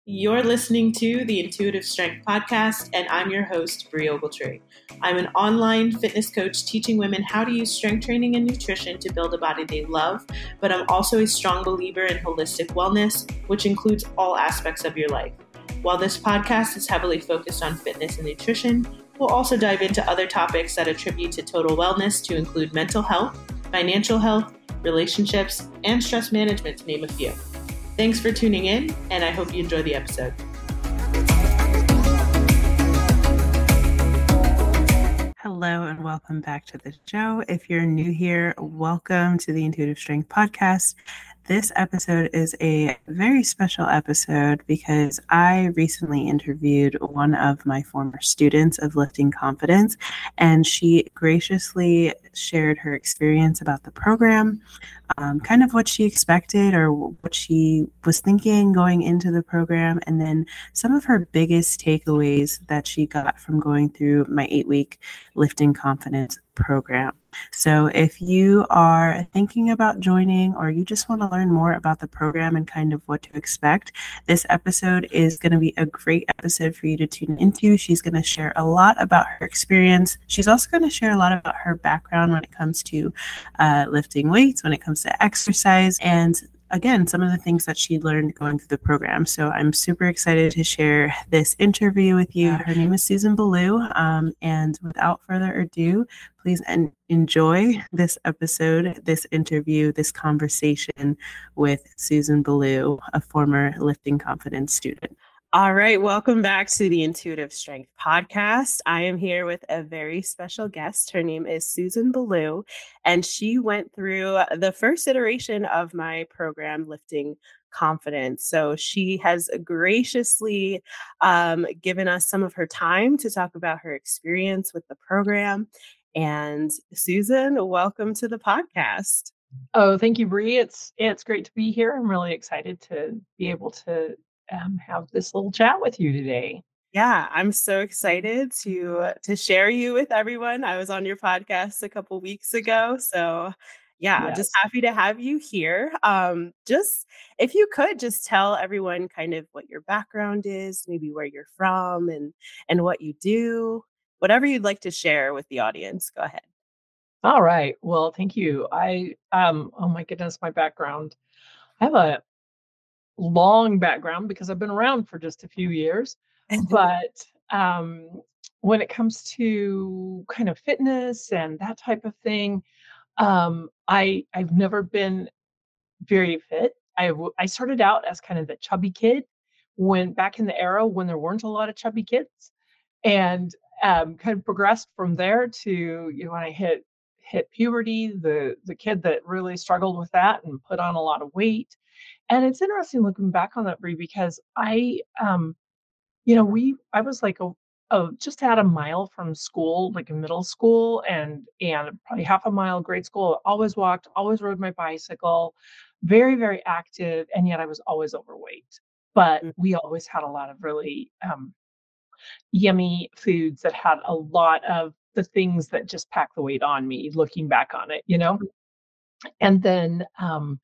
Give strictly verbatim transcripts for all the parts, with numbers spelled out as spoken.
You're listening to the Intuitive Strength Podcast, and I'm your host, Brie Ogletree. I'm an online fitness coach teaching women how to use strength training and nutrition to build a body they love, but I'm also a strong believer in holistic wellness, which includes all aspects of your life. While this podcast is heavily focused on fitness and nutrition, we'll also dive into other topics that attribute to total wellness to include mental health, financial health, relationships, and stress management, to name a few. Thanks for tuning in, and I hope you enjoy the episode. Hello, and welcome back to the show. If you're new here, welcome to the Intuitive Strength Podcast. This episode is a very special episode because I recently interviewed one of my former students of Lifting Confidence, and she graciously shared her experience about the program, um, kind of what she expected or what she was thinking going into the program, and then some of her biggest takeaways that she got from going through my eight-week Lifting Confidence program. So if you are thinking about joining or you just want to learn more about the program and kind of what to expect, this episode is going to be a great episode for you to tune into. She's going to share a lot about her experience. She's also going to share a lot about her background when it comes to uh, lifting weights, when it comes to exercise, and again, some of the things that she learned going through the program. So I'm super excited to share this interview with you. Her name is Susan Ballou. Um, and without further ado, please en- enjoy this episode, this interview, this conversation with Susan Ballou, a former Lifting Confidence student. All right, welcome back to the Intuitive Strength Podcast. I am here with a very special guest. Her name is Susan Ballou, and she went through the first iteration of my program, Lifting Confidence. So she has graciously um, given us some of her time to talk about her experience with the program. And Susan, welcome to the podcast. Oh, thank you, Brie. It's it's great to be here. I'm really excited to be able to um, have this little chat with you today. Yeah, I'm so excited to to share you with everyone. I was on your podcast a couple weeks ago, so yeah, Yes. just happy to have you here. Um, just if you could just tell everyone kind of what your background is, maybe where you're from, and and what you do, whatever you'd like to share with the audience. Go ahead. All right. Well, thank you. I um. Oh my goodness, my background. I have a long background because I've been around for just a few years, but um, when it comes to kind of fitness and that type of thing, um, I I've never been very fit. I w- I started out as kind of the chubby kid when back in the era when there weren't a lot of chubby kids, and um, kind of progressed from there to, you know, when I hit hit puberty, the the kid that really struggled with that and put on a lot of weight. And it's interesting looking back on that, Brie, because I, um, you know, we I was like a, a just at a mile from school, like in middle school, and and probably half a mile grade school. Always walked, always rode my bicycle, very very active, and yet I was always overweight. But we always had a lot of really um, yummy foods that had a lot of the things that just pack the weight on me. Looking back on it, you know, and then um,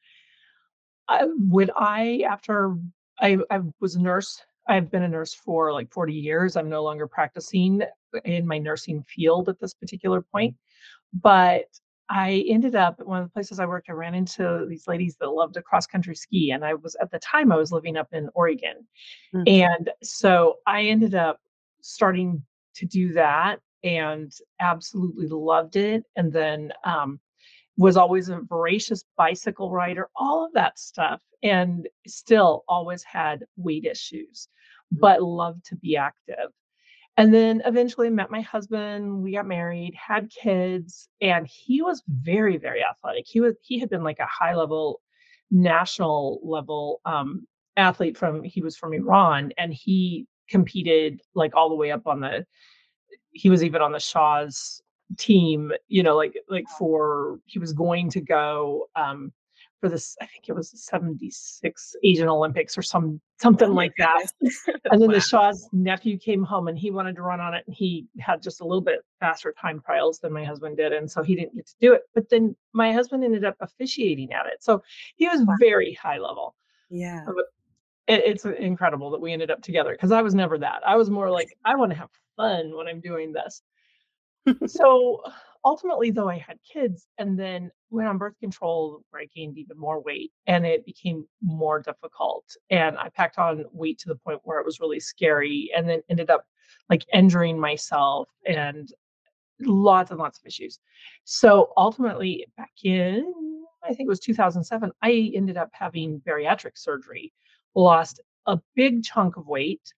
I, would I after I I was a nurse. I've been a nurse for like forty years. I'm no longer practicing in my nursing field at this particular point, but I ended up at one of the places I worked. I ran into these ladies that loved to cross country ski, and I was at the time I was living up in Oregon, Mm. and so I ended up starting to do that and absolutely loved it. And then um, was always a voracious bicycle rider, all of that stuff, and still always had weight issues, but loved to be active. And then eventually met my husband, we got married, had kids, and he was very, very athletic. He was he had been like a high level, national level um, athlete from he was from Iran, and he competed like all the way up on the he was even on the Shaw's team, you know, like like for he was going to go um for this, I think it was the seventy-six Asian Olympics or some something Oh my like that. goodness. And then Wow. the Shaw's nephew came home and he wanted to run on it, and he had just a little bit faster time trials than my husband did, and so he didn't get to do it. But then my husband ended up officiating at it. So he was very high level. Yeah. it, it's incredible that we ended up together because I was never that. I was more like, I want to have fun when I'm doing this. So ultimately, though, I had kids and then went on birth control where I gained even more weight and it became more difficult. And I packed on weight to the point where it was really scary and then ended up like injuring myself and lots and lots of issues. So ultimately, back in, I think it was two thousand seven, I ended up having bariatric surgery, lost a big chunk of weight,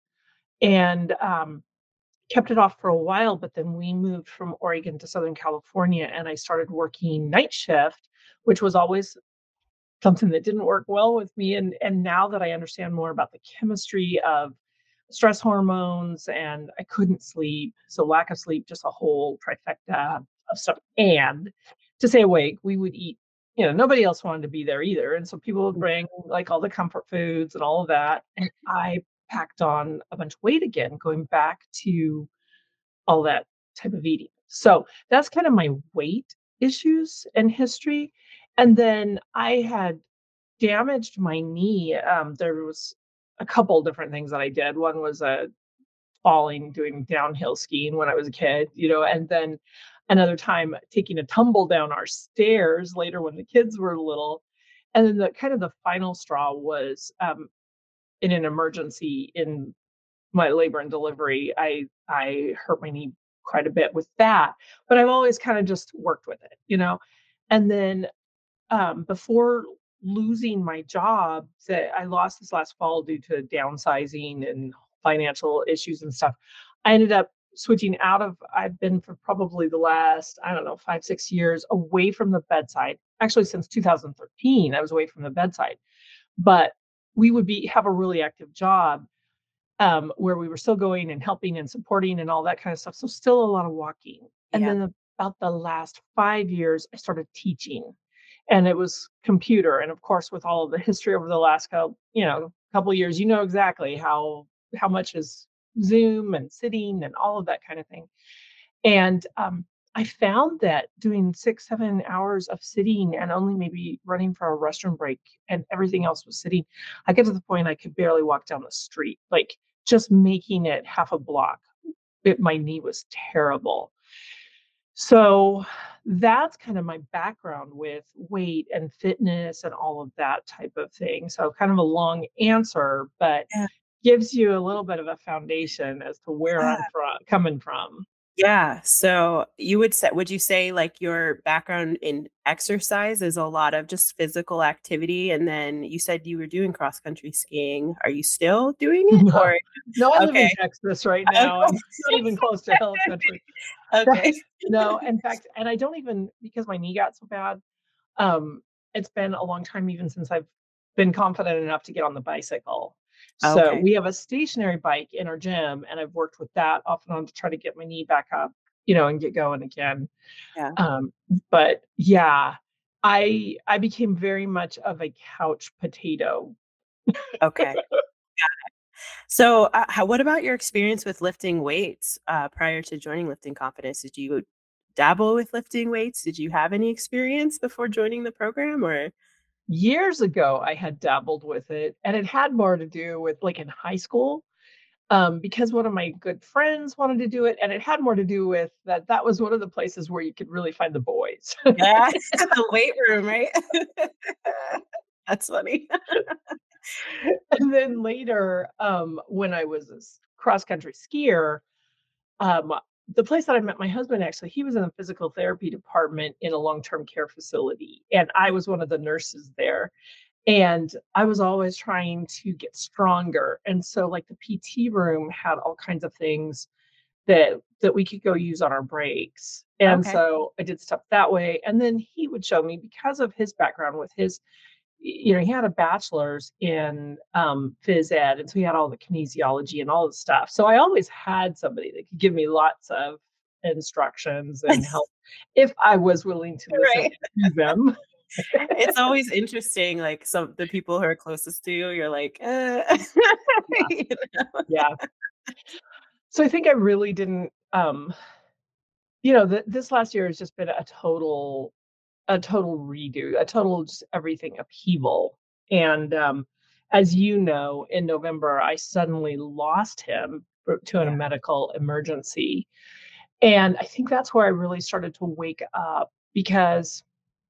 and um, kept it off for a while. But then we moved from Oregon to Southern California, and I started working night shift, which was always something that didn't work well with me. And and now that I understand more about the chemistry of stress hormones and I couldn't sleep. So lack of sleep, just a whole trifecta of stuff. And to stay awake, we would eat, you know, nobody else wanted to be there either. And so people would bring like all the comfort foods and all of that. And I packed on a bunch of weight again, going back to all that type of eating. So that's kind of my weight issues and history. And then I had damaged my knee. Um, there was a couple different things that I did. One was uh, falling, doing downhill skiing when I was a kid, you know, and then another time taking a tumble down our stairs later when the kids were little. And then the kind of the final straw was um, in an emergency in my labor and delivery. I I hurt my knee quite a bit with that, but I've always kind of just worked with it, you know. And then um, before losing my job that I lost this last fall due to downsizing and financial issues and stuff, I ended up switching out of, I've been for probably the last, I don't know, five, six years away from the bedside. Actually, since two thousand thirteen, I was away from the bedside. But we would be have a really active job um, where we were still going and helping and supporting and all that kind of stuff. So still a lot of walking. And Yeah. then about the last five years, I started teaching, and it was computer. And of course, with all of the history over the last couple, you know, couple years, you know exactly how how much is Zoom and sitting and all of that kind of thing. And um, I found that doing six, seven hours of sitting and only maybe running for a restroom break and everything else was sitting, I get to the point I could barely walk down the street, like just making it half a block. It, my knee was terrible. So that's kind of my background with weight and fitness and all of that type of thing. So kind of a long answer, but Yeah. gives you a little bit of a foundation as to where Yeah. I'm from, coming from. Yeah. So you would say, would you say like your background in exercise is a lot of just physical activity? And then you said you were doing cross country skiing. Are you still doing it? No, Or no, I live in okay. Texas right now. I'm not even close to hill country. Okay. No, in fact, and I don't even because my knee got so bad. Um, it's been a long time even since I've been confident enough to get on the bicycle. So Okay. we have a stationary bike in our gym, and I've worked with that off and on to try to get my knee back up, you know, and get going again. Yeah. Um, but yeah, I I became very much of a couch potato. Okay. So, uh, how, what about your experience with lifting weights uh, prior to joining Lifting Confidence? Did you dabble with lifting weights? Did you have any experience before joining the program, or? Years ago, I had dabbled with it, and it had more to do with like in high school, um, because one of my good friends wanted to do it, and it had more to do with that that was one of the places where you could really find the boys. Yeah, the weight room, right? That's funny. And then later, um, when I was a s- cross country skier, um, the place that I met my husband actually, he was in the physical therapy department in a long term care facility, and I was one of the nurses there. And I was always trying to get stronger. And so like the P T room had all kinds of things that that we could go use on our breaks. And Okay. so I did stuff that way. And then he would show me because of his background with his, you know, he had a bachelor's in um, phys ed. And so he had all the kinesiology and all the stuff. So I always had somebody that could give me lots of instructions and help if I was willing to listen Right. to them. It's always interesting, like some the people who are closest to you, you're like, uh, Yeah. you know? Yeah. So I think I really didn't, um, you know, th- this last year has just been a total, a total redo, a total just everything upheaval. And um, as you know, in November, I suddenly lost him to a Yeah. medical emergency. And I think that's where I really started to wake up because,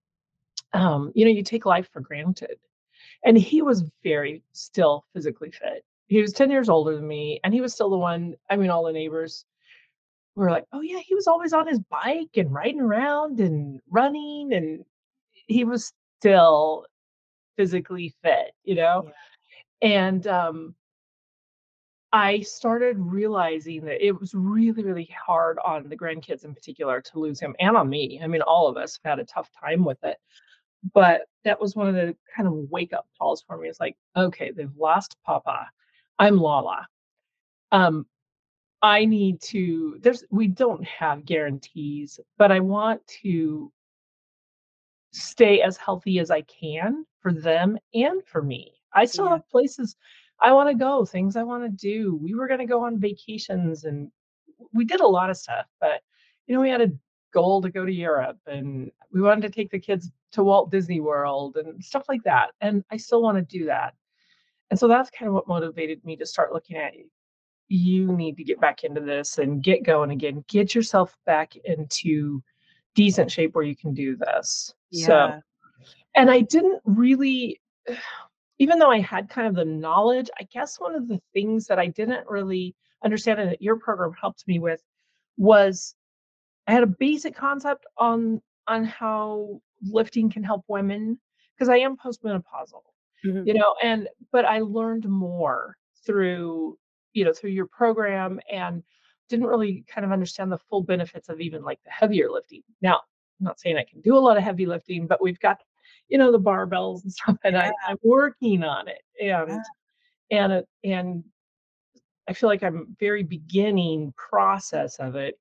um, you know, you take life for granted. And he was very still physically fit. He was ten years older than me, and he was still the one. I mean, all the neighbors were like, "Oh, yeah, he was always on his bike and riding around and running." And he was still physically fit, you know? Yeah. And, um, I started realizing that it was really, really hard on the grandkids in particular to lose him and on me. I mean, all of us have had a tough time with it. But that was one of the kind of wake up calls for me. It's like, okay, they've lost Papa. I'm Lala. Um, I need to, there's, we don't have guarantees, but I want to stay as healthy as I can for them and for me. I still Yeah. have places I want to go, things I want to do. We were going to go on vacations and we did a lot of stuff, but you know, we had a goal to go to Europe and we wanted to take the kids to Walt Disney World and stuff like that. And I still want to do that. And so that's kind of what motivated me to start looking at you need to get back into this and get going again. Get yourself back into decent shape where you can do this. So Yeah. and I didn't really even though I had kind of the knowledge, I guess one of the things that I didn't really understand and that your program helped me with was I had a basic concept on on how lifting can help women because I am postmenopausal, Mhm. you know, and but I learned more through, you know, through your program and didn't really kind of understand the full benefits of even like the heavier lifting. Now, I'm not saying I can do a lot of heavy lifting, but we've got, you know, the barbells and stuff, and I, Yeah. I'm working on it. Yeah. And and it, and I feel like I'm very beginning process of it,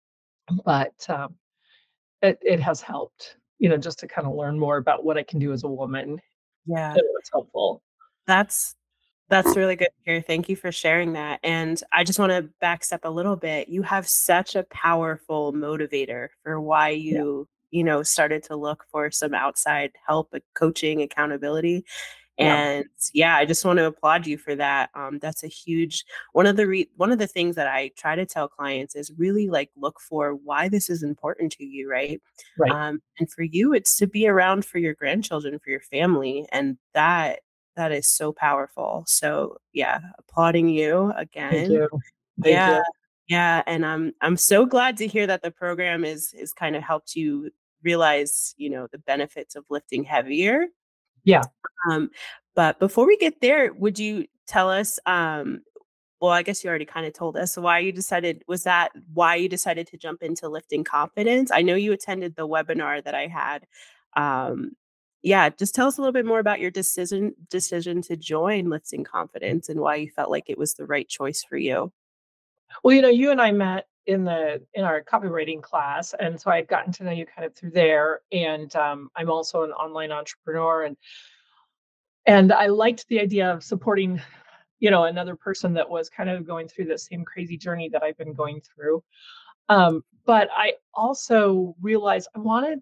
but um, it it has helped, you know, just to kinda learn more about what I can do as a woman Yeah. and what's helpful. That's That's really good to hear. Thank you for sharing that. And I just want to backstep a little bit. You have such a powerful motivator for why Yeah, you, you know, started to look for some outside help, uh, coaching, accountability. yeah, And yeah, I just want to applaud you for that. Um, that's a huge one of the re- one of the things that I try to tell clients is really like look for why this is important to you, right? right. Um, and for you, it's to be around for your grandchildren, for your family, and that that is so powerful. So yeah, applauding you Thank again. you. Thank Yeah, you. yeah, and I'm I'm so glad to hear that the program is is kind of helped you realize, you know, the benefits of lifting heavier. Yeah. Um, but before we get there, would you tell us, um, well, I guess you already kind of told us why you decided, was that why you decided to jump into lifting confidence? I know you attended the webinar that I had. Um, yeah, just tell us a little bit more about your decision decision to join lifting confidence and why you felt like it was the right choice for you. Well, you know, you and I met in the in our copywriting class, and so I had gotten to know you kind of through there, and, um, I'm also an online entrepreneur, and and I liked the idea of supporting, you know, another person that was kind of going through the same crazy journey that I've been going through. Um, but I also realized I wanted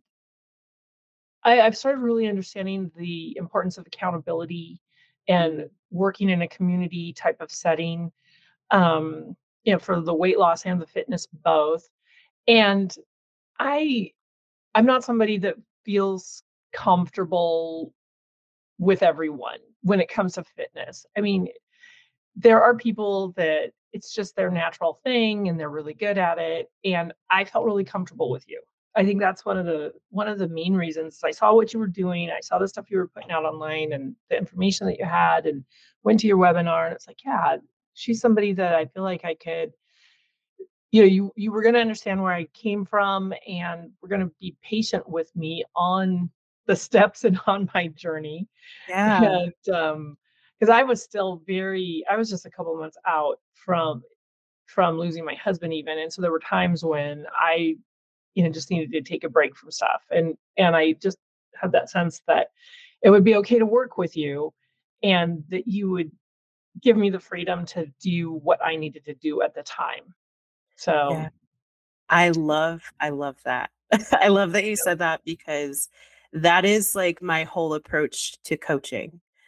I, I've started really understanding the importance of accountability and Mm, working in a community type of setting, um, you know, for the weight loss and the fitness both. And I, I'm not somebody that feels comfortable with everyone when it comes to fitness. I mean, there are people that it's just their natural thing and they're really good at it, and I felt really comfortable with you. I think that's one of the one of the main reasons. I saw what you were doing, I saw the stuff you were putting out online and the information that you had and went to your webinar, and it's like, yeah, she's somebody that I feel like I could, you know, you you were going to understand where I came from and we're going to be patient with me on the steps and on my journey. yeah, And, um, because I was still very I was just a couple months out from from losing my husband even, and so there were times when I, you know, just needed to take a break from stuff, and and I just had that sense that it would be okay to work with you, and that you would give me the freedom to do what I needed to do at the time. yeah. So, I love I love that. I love that you said that because that is like my whole approach to coaching.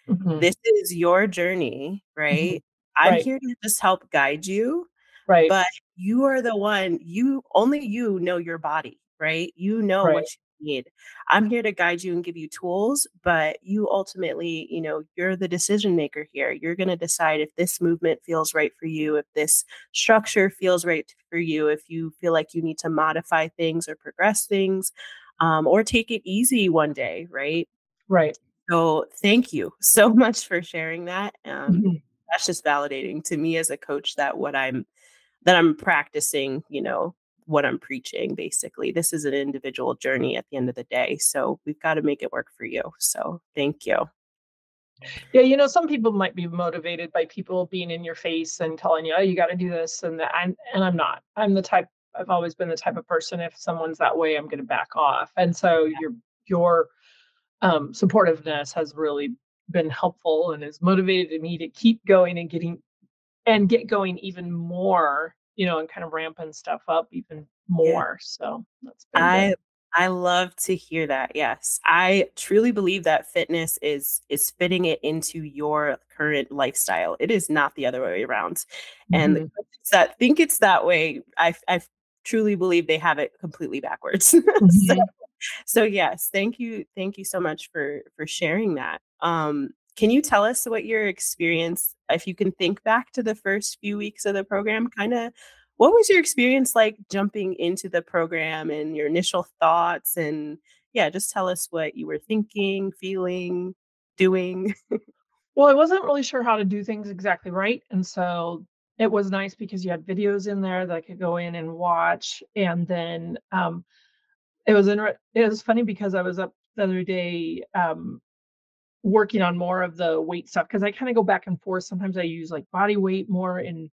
Mhm. This is your journey, Mhm. right? I'm Right. here to just help guide you, Right. but you are the one, you only you know your body, right? You know what Right. you need. I'm here to guide you and give you tools, but you ultimately, you know, you're the decision maker here. You're going to decide if this movement feels right for you, if this structure feels right for you, if you feel like you need to modify things or progress things, um, or take it easy one day, right? Right. So thank you so much for sharing that. Um, Mhm. that's just validating to me as a coach that what I'm that I'm practicing, you know, what I'm preaching basically. This is an individual journey at the end of the day. So we've got to make it work for you. So thank you. Yeah, you know, some people might be motivated by people being in your face and telling you, "Oh, you gotta do this and that," and and I'm not. I'm the type I've always been the type of person, if someone's that way, I'm gonna back off, and so your your, um, supportiveness has really been helpful and has motivated me to keep going and getting and get going even more, you know, and kind of ramping stuff up even Yeah. more, so that's been good. I I love to hear that. Yes. I truly believe that fitness is is fitting it into your current lifestyle. It is not the other way around. And the Mhm. coaches that think it's that way, I I truly believe they have it completely backwards. So Mhm. so yes, thank you thank you so much for for sharing that. Um, can you tell us what your experience, if you can think back to the first few weeks of the program, kind of what was your experience like jumping into the program and your initial thoughts, and yeah, just tell us what you were thinking, feeling, doing. Well, I wasn't really sure how to do things exactly right, and so it was nice because you had videos in there that I could go in and watch, and then, um, it was inter it was funny because I was up the other day, um, working on more of the weight stuff because I kinda go back and forth. Sometimes I use, like, body weight more in,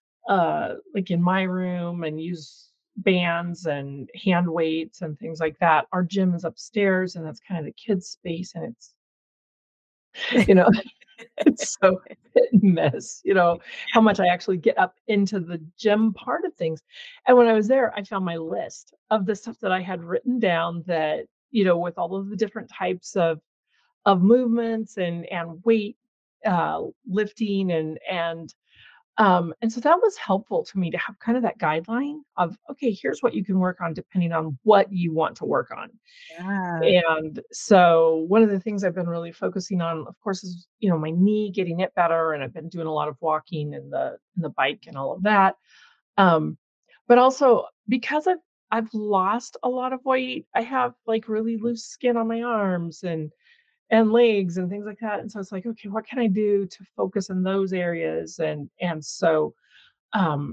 uh, like, in my room and use bands and hand weights and things like that. Our gym is upstairs, and that's kinda the kids' space, and it's you know it's so hit and miss, you know, how much I actually get up into the gym part of things. And when I was there, I found my list of the stuff that I had written down that, you know, with all of the different types of of movements and and weight uh lifting and and um and so that was helpful to me to have kind of that guideline of okay, here's what you can work on depending on what you want to work on. Yeah. And so one of the things I've been really focusing on, of course, is, you know, my knee, getting it better, and I've been doing a lot of walking and the and the bike and all of that. Um, but also because I've I've lost a lot of weight, I have like really loose skin on my arms and and legs and things like that. And so it's like, okay, what can I do to focus in those areas? And and so um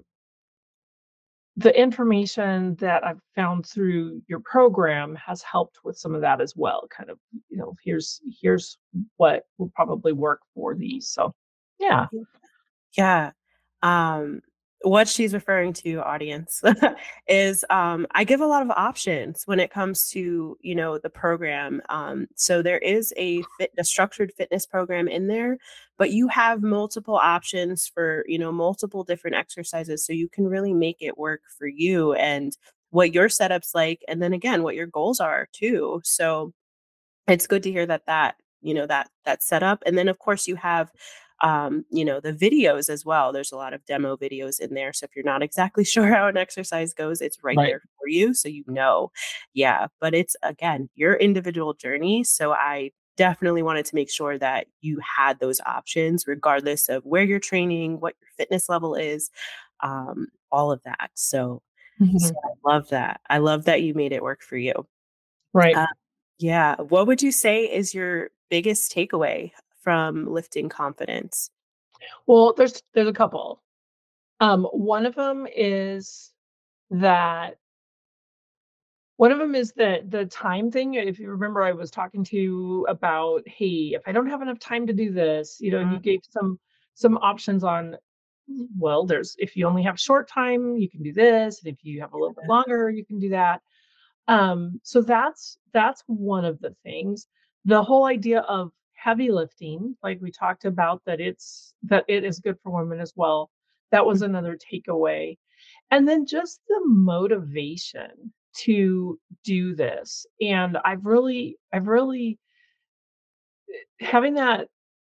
the information that I've found through your program has helped with some of that as well, kind of, you know, here's here's what will probably work for these. So, yeah. Yeah. Um, what she's referring to, audience, is um, I give a lot of options when it comes to, you know, the program. Um, so there is a fit, a structured fitness program in there, but you have multiple options for, you know, multiple different exercises, so you can really make it work for you and what your setup's like, and then again, what your goals are too. So it's good to hear that that, you know, that that setup. And then of course you have um, you know, the videos as well. There's a lot of demo videos in there. So if you're not exactly sure how an exercise goes, it's right Right. there for you. So you know. Yeah. But it's again your individual journey. So I definitely wanted to make sure that you had those options regardless of where you're training, what your fitness level is, um, all of that. So so Mhm. I love that. I love that you made it work for you. Right. Uh, yeah. What would you say is your biggest takeaway from lifting confidence? Well, there's there's a couple. Um, one of them is that one of them is the the time thing. If you remember, I was talking to you about, "Hey, if I don't have enough time to do this," you know, and Mm, you gave some some options on, well, there's if you only have short time, you can do this, and if you have a little bit longer, you can do that. Um, so that's that's one of the things. The whole idea of heavy lifting, like we talked about, that it's that it is good for women as well. That was mm, another takeaway. And then just the motivation to do this. And I've really I've really having that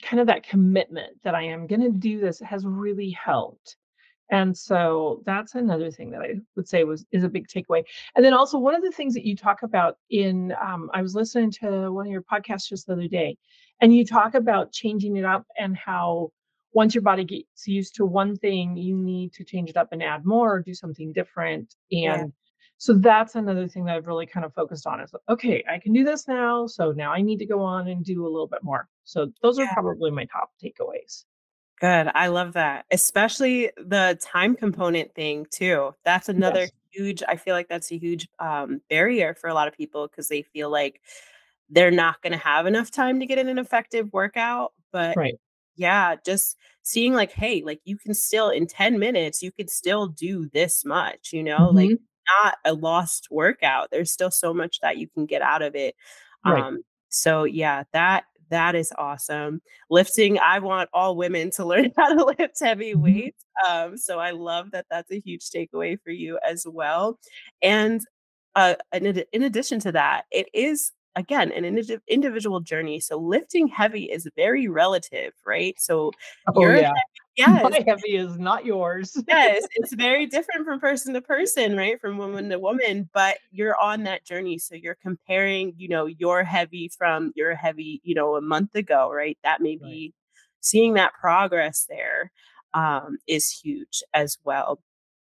kind of that commitment that I am going to do this has really helped. And so that's another thing that I would say was is a big takeaway. And then also one of the things that you talk about in um, I was listening to one of your podcasts just the other day, and you talk about changing it up and how once your body gets used to one thing, you need to change it up and add more or do something different. Yeah. And so that's another thing that I've really kind of focused on is okay, I can do this now. So now I need to go on and do a little bit more. So those are probably my top takeaways. Good. I love that. Especially the time component thing too. That's another Yes. huge, I feel like that's a huge um, barrier for a lot of people because they feel like they're not going to have enough time to get in an effective workout. But Right. yeah, just seeing like, hey, like you can still in ten minutes, you could still do this much, you know, like Hmm. not a lost workout. There's still so much that you can get out of it. Right. Um, so yeah, that that is awesome. Lifting, I want all women to learn how to lift heavy Mhm. weights. Um, so I love that that's a huge takeaway for you as well. And uh, in, ad- in addition to that, it is again an indi- individual journey. So lifting heavy is very relative, right? So Oh, you're yeah. yes, My heavy is not yours. yes, it's very different from person to person, right? From woman to woman, but you're on that journey. So you're comparing, you know, your heavy from your heavy, you know, a month ago, right? That may Right. be seeing that progress there um, is huge as well.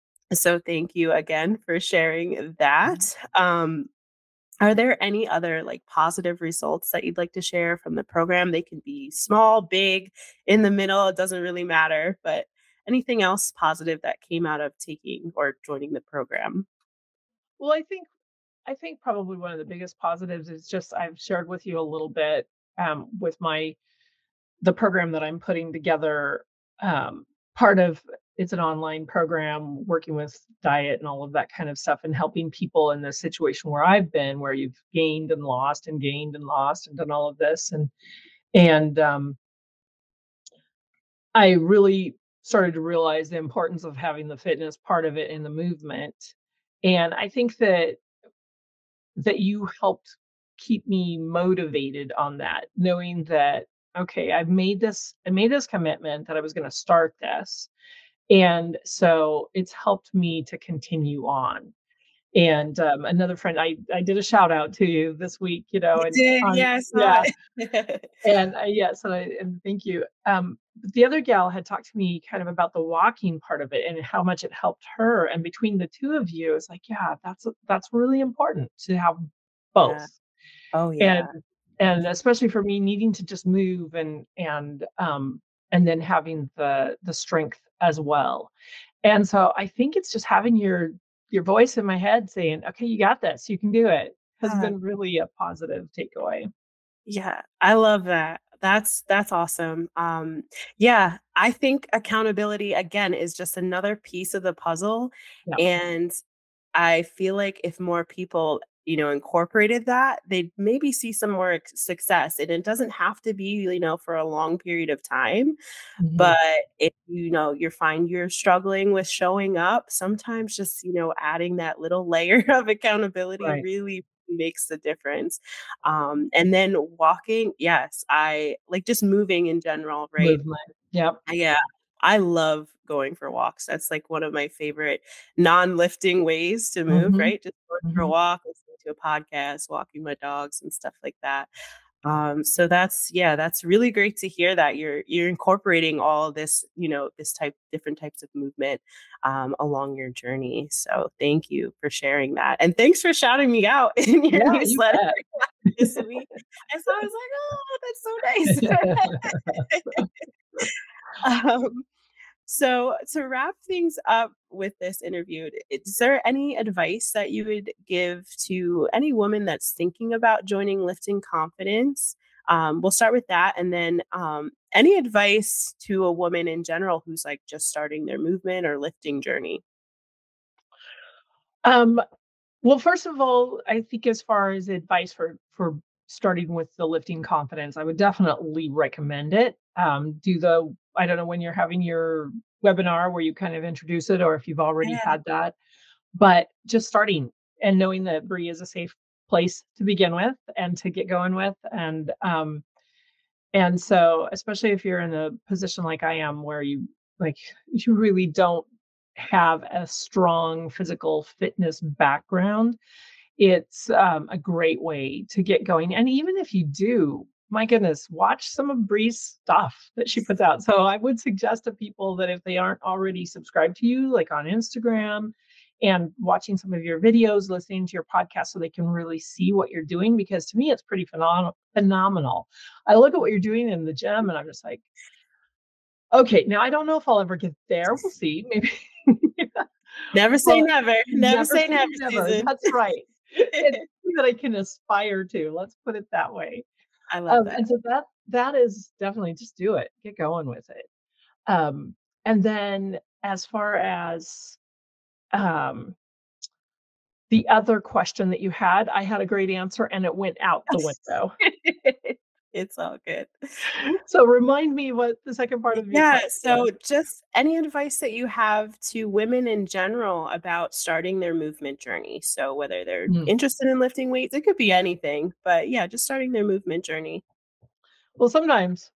So thank you again for sharing Mhm. that. Um, are there any other like positive results that you'd like to share from the program? They can be small, big, in the middle, it doesn't really matter, but anything else positive that came out of taking or joining the program? Well, I think I think probably one of the biggest positives is just I've shared with you a little bit um, with my the program that I'm putting together. Um, part of it's an online program working with diet and all of that kind of stuff, and helping people in the situation where I've been, where you've gained and lost and gained and lost and done all of this, and and um, I really started to realize the importance of having the fitness part of it in the movement. And I think that that you helped keep me motivated on that, knowing that okay, I've made this I made this commitment that I was going to start this. And so it's helped me to continue on. And um, another friend, I I did a shout out to you this week, you know, You and did, on yeah, I saw yeah, it. and uh, yes, and, I, and thank you. Um, but the other gal had talked to me kind of about the walking part of it and how much it helped her. And between the two of you, it's like, yeah, that's that's really important to have both. Yeah. Oh, And yeah. and especially for me needing to just move and and um and then having the the strength as well. And so I think it's just having your your voice in my head saying, okay, you got this, you can do it, has Uh, been really a positive takeaway. yeah, I love that. That's that's awesome. Um, yeah, I think accountability again is just another piece of the puzzle, Yeah. and I feel like if more people, you know, incorporated that, they'd maybe see some more ex- success. And it doesn't have to be, you know, for a long period of time. Mhm. But if you know you find you're struggling with showing up, sometimes just, you know, adding that little layer of accountability Right. really makes the difference. Um, and then walking, yes, I like just moving in general, right? Movement. Yep. Yeah, I love going for walks. That's like one of my favorite non-lifting ways to move, Mhm. right? Just going for a Mhm. walk, listening to a podcast, walking my dogs and stuff like that. Um, so that's yeah, that's really great to hear that you're you're incorporating all this, you know, this type different types of movement um, along your journey. So thank you for sharing that, and thanks for shouting me out in your Yeah, you newsletter bet. this week. And so I was like, oh, that's so nice. um, so to wrap things up with this interview, is there any advice that you would give to any woman that's thinking about joining Lifting Confidence? Um, we'll start with that, and then um, any advice to a woman in general who's like just starting their movement or lifting journey? Um, well, first of all, I think as far as advice for for starting with the lifting confidence, I would definitely recommend it. Um, do the I don't know when you're having your webinar where you kind of introduce it or if you've already Yeah. had that, but just starting and knowing that Bree is a safe place to begin with and to get going with and um And so, especially if you're in a position like I am, where you like you really don't have a strong physical fitness background, it's um, a great way to get going. And even if you do, my goodness, watch some of Bree's stuff that she puts out. So I would suggest to people that if they aren't already subscribed to you, like on Instagram, and watching some of your videos, listening to your podcast so they can really see what you're doing, because to me, it's pretty phenom- phenomenal. I look at what you're doing in the gym and I'm just like, okay, now I don't know if I'll ever get there. We'll see. Maybe. Never say But never. Never never say say never, never. Susan. That's right. It's something that I can aspire to. Let's put it that way. I love Um, that. and so that that is definitely just do it. Get going with it. Um, and then as far as um, the other question that you had, I had a great answer and it went out the window. It's all good. So remind me what the second part of your Yeah, question so was. just any advice that you have to women in general about starting their movement journey. So whether they're Mm. interested in lifting weights, it could be anything, but yeah, just starting their movement journey. Well, sometimes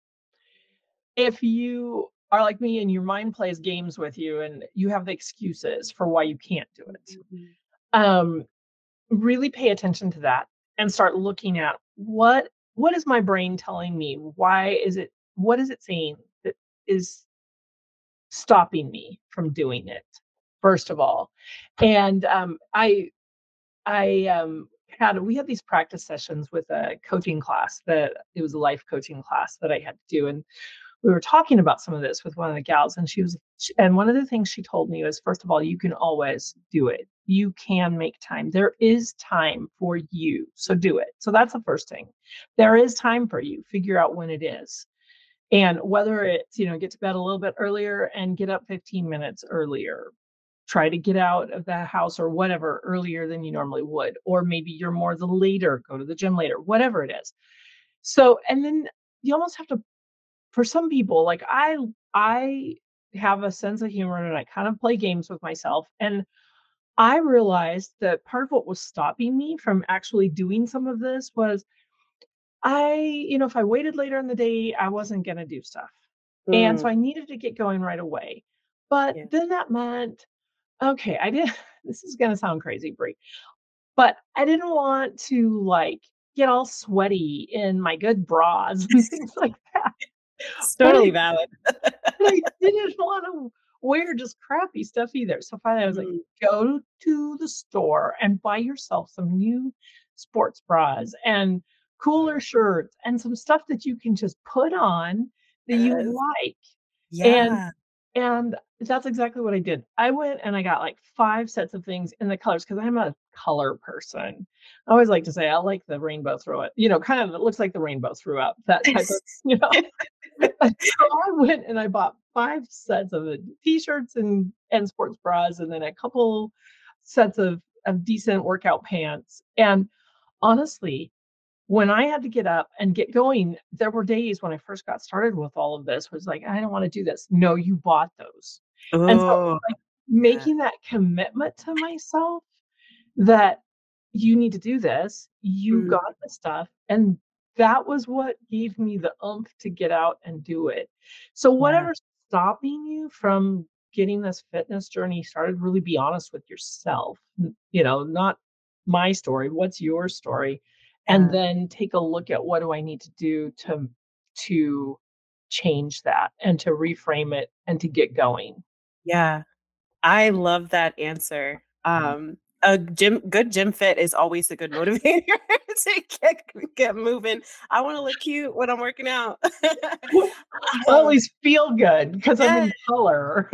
if you are like me and your mind plays games with you and you have the excuses for why you can't do it, Mhm. um, really pay attention to that and start looking at what what is my brain telling me? Why is it what is it saying that is stopping me from doing it, first of all? And um, I I um, had we had these practice sessions with a coaching class that it was a life coaching class that I had to do, and we were talking about some of this with one of the gals, and she was sh and one of the things she told me was, first of all, you can always do it. You can make time. There is time for you, so do it. So that's the first thing. There is time for you. Figure out when it is. And whether it's, you know, get to bed a little bit earlier and get up fifteen minutes earlier. Try to get out of the house or whatever earlier than you normally would. Or maybe you're more the later, go to the gym later, whatever it is. So, and then you almost have to, for some people, like I I have a sense of humor and I kind of play games with myself. And I realized that part of what was stopping me from actually doing some of this was I, you know, if I waited later in the day, I wasn't gonna do stuff. And so Mm, I needed to get going right away. But yeah. then that meant, okay, I did this is gonna sound crazy, Brie, but I didn't want to like get all sweaty in my good bras and things like that. It's But totally I valid. but I didn't wanna wear just crappy stuff either. So finally I was like, Mm, go to the store and buy yourself some new sports bras and cooler shirts and some stuff that you can just put on that you yes. like. And Yeah. and that's exactly what I did. I went and I got like five sets of things in the colors because 'cause I'm a color person. I always like to say I like the rainbow through it, you know, kind of it looks like the rainbow threw up, that type of, you know? So I went and I bought five sets of, uh, T-shirts and and sports bras, and then a couple sets of of decent workout pants, and honestly, when I had to get up and get going, there were days when I first got started with all of this was like, "I don't wanna do this." No, you bought those. And so, Oh, like, yeah. making that commitment to myself that you need to do this, you Mm, got the stuff, and that was what gave me the oomph to get out and do it. So yeah. whatever's stopping you from getting this fitness journey started, really be honest with yourself. N You know, not my story, what's your story? And Yeah. then take a look at what do I need to do to to change that and to reframe it and to get going. Yeah. I love that answer. Um, a gym good gym fit is always a good motivator to get get moving. I wanna look cute when I'm working out. Well, at Um, least feel good because 'cause I'm yeah, in color.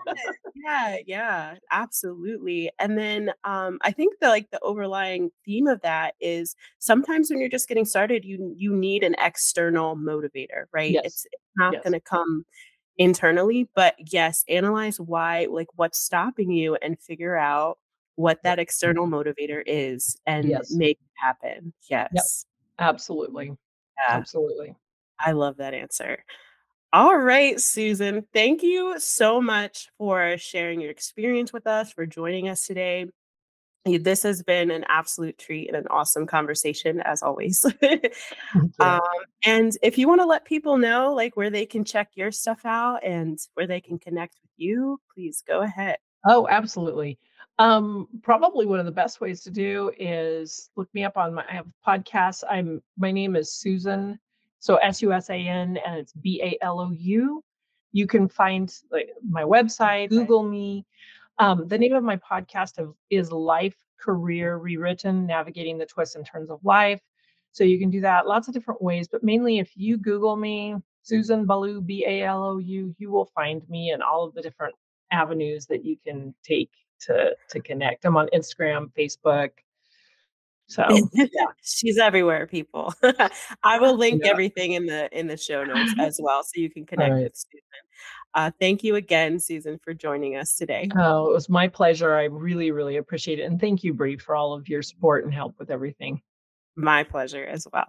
yeah, yeah, absolutely. And then, um, I think the, like, the overlying theme of that is sometimes when you're just getting started, you you need an external motivator, right? Yes. It's it's not Yes. gonna come internally, but yes, analyze why, like what's stopping you and figure out what Yep. that external motivator is and Yes. make it happen. Yep. Yes. Absolutely. Yeah. Absolutely. I love that answer. All right, Susan, thank you so much for sharing your experience with us, for joining us today. This has been an absolute treat and an awesome conversation, as always. Yeah. um, and if you want to let people know like where they can check your stuff out and where they can connect with you, please go ahead. Oh, absolutely. Um, probably one of the best ways to do is look me up on my I have podcasts. I'm my name is Susan, so S U S A N, and it's B A L O U. You can find like my website, Google me. Um, the name of my podcast of, is Life Career Rewritten: Navigating the Twists and Turns of Life. So you can do that lots of different ways, but mainly if you Google me, Susan Balou, B A L O U, you will find me in all of the different avenues that you can take to to connect. I'm on Instagram, Facebook. So yeah, She's everywhere, people. I will link yeah. everything in the in the show notes as well, so you can All connect right. with Susan. Uh, thank you again, Susan, for joining us today. Oh, it was my pleasure. I really, really appreciate it. And thank you, Bree, for all of your support and help with everything. My pleasure as well.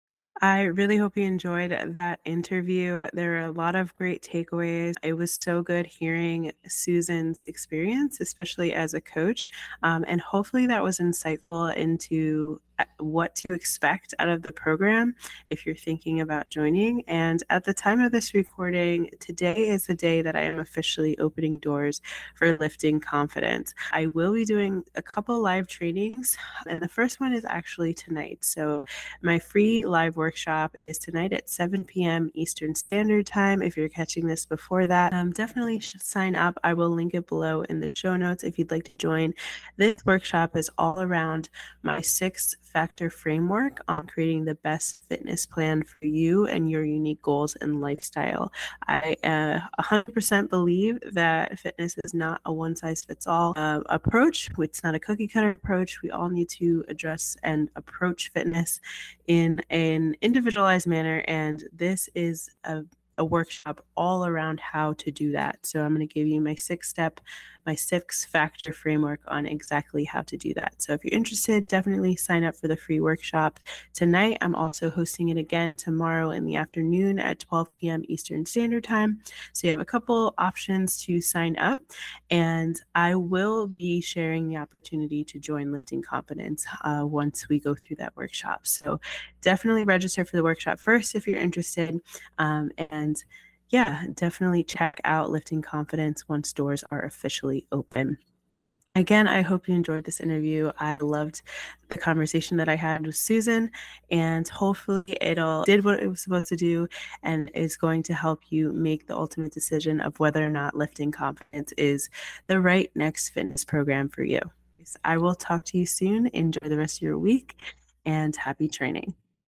I really hope you enjoyed that interview. There are a lot of great takeaways. It was so good hearing Susan's experience, especially as a coach. Um, and hopefully that was insightful into uh, what to expect out of the program if you're thinking about joining. And at the time of this recording, today is the day that I am officially opening doors for Lifting Confidence. I will be doing a couple live trainings, and the first one is actually tonight. So my free live workshop is tonight at seven p.m. Eastern Standard Time. If you're catching this before that, um, definitely sign up. I will link it below in the show notes if you'd like to join. This workshop is all around my six factor framework on creating the best fitness plan for you and your unique goals and lifestyle. I uh, one hundred percent believe that fitness is not a one size fits all uh, approach. It's not a cookie cutter approach. We all need to address and approach fitness in an individualized manner, and this is a, a workshop all around how to do that. So I'm going to give you my six step my six factor framework on exactly how to do that. So if you're interested, definitely sign up for the free workshop tonight. I'm also hosting it again tomorrow in the afternoon at twelve p.m. Eastern Standard Time. So you have a couple options to sign up, and I will be sharing the opportunity to join Lifting Confidence uh, once we go through that workshop. So definitely register for the workshop first if you're interested. Um, and yeah, definitely check out Lifting Confidence once doors are officially open. Again, I hope you enjoyed this interview. I loved the conversation that I had with Susan, and hopefully it'll did what it was supposed to do and is going to help you make the ultimate decision of whether or not Lifting Confidence is the right next fitness program for you. I will talk to you soon. Enjoy the rest of your week and happy training.